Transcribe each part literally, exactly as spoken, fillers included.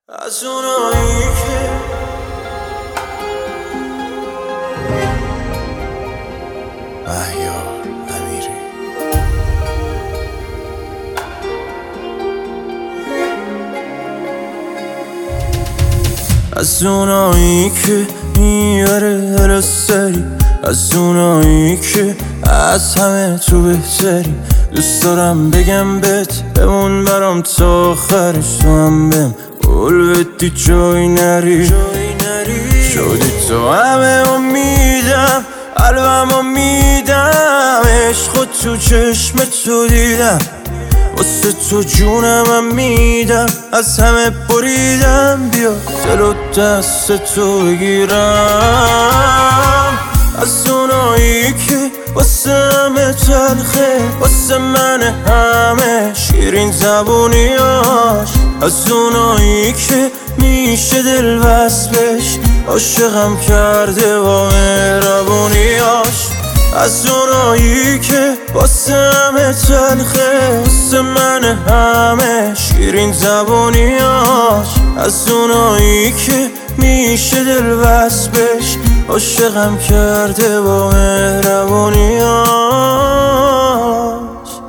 از اونایی که مهیار امیری از اونایی که میبره هلا سری، از اونایی که از همه تو بهتری. دوست دارم بگم بهت بمون برام تا آخرش، تو هم بهم قول بدی جای نری. شدی تو همه امیدم، قلبم میدم، عشق تو چشم تو دیدم، واسه تو جونم میدم، از همه بریدم، بیا دل و دست تو بگیرم. از اونایی که واسه همه تلخه، واسه من همه شیرین زبونیاش، از اونایی که میشه دل وصلش، عاشقم کرده با مهربونیاش. از اونایی که واسه همه تلخه، واسه من همه شیرین زبونیاش، از اونایی که میشه دل وصلش، عاشقم کرده با مهربونیاش.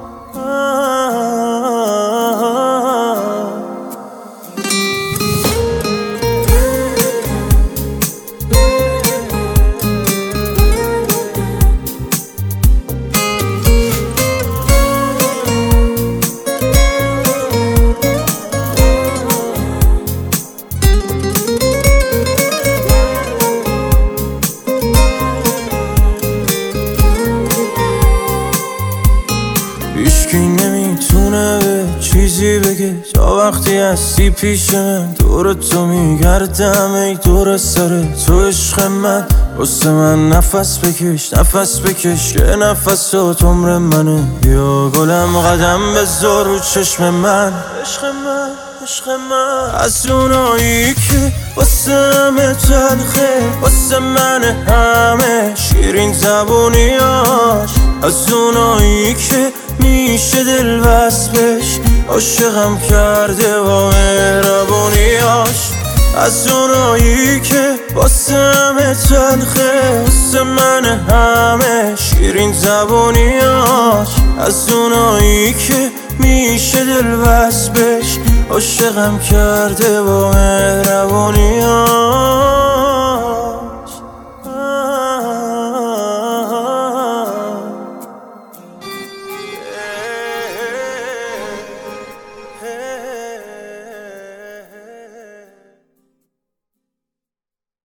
هیچکی نمیتونه به چیزی بگه تا وقتی هستی پیش من، دور تو میگردم ای دور سر تو عشق من. واسه من نفس بکش نفس بکش که نفسات عمر منه، بیا گلم قدم بذار رو چشم من. عشق من عشق من از اونایی که واسه همه تلخه، واسه من همه شیرین زبونیاش، از اونایی که میشه دل وصلش، عاشقم کرده با مهربونیاش. از اونایی که واسه همه تلخه، واسه من همه شیرین زبونیاش، از اونایی که میشه دل وصلش، عاشقم کرده با مهربونیاش.